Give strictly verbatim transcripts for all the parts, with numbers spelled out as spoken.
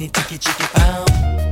Walakini tiki chiki pow.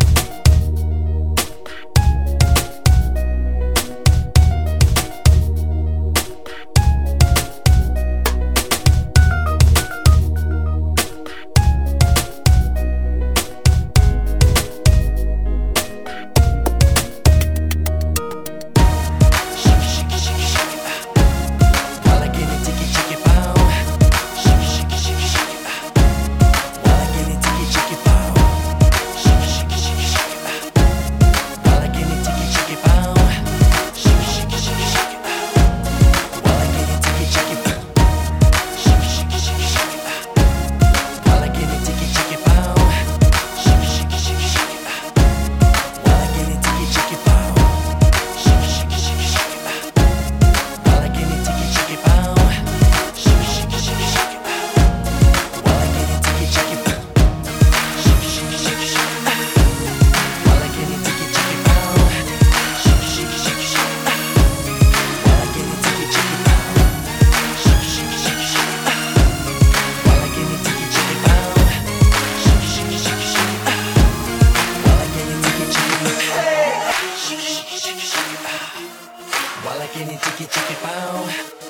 Walakini tiki tiki pow.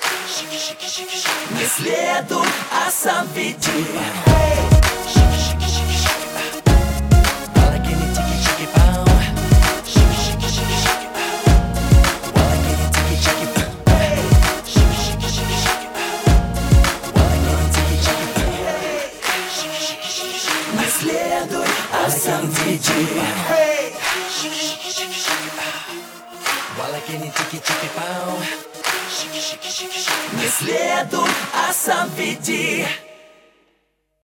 Не следуй, а сам веди. Walakini tiki tiki pow. Walakini tiki tiki pow. Walakini tiki tiki pow. Не следуй, а сам веди. Walakini tiki tiki pow. Не следуй, а сам веди.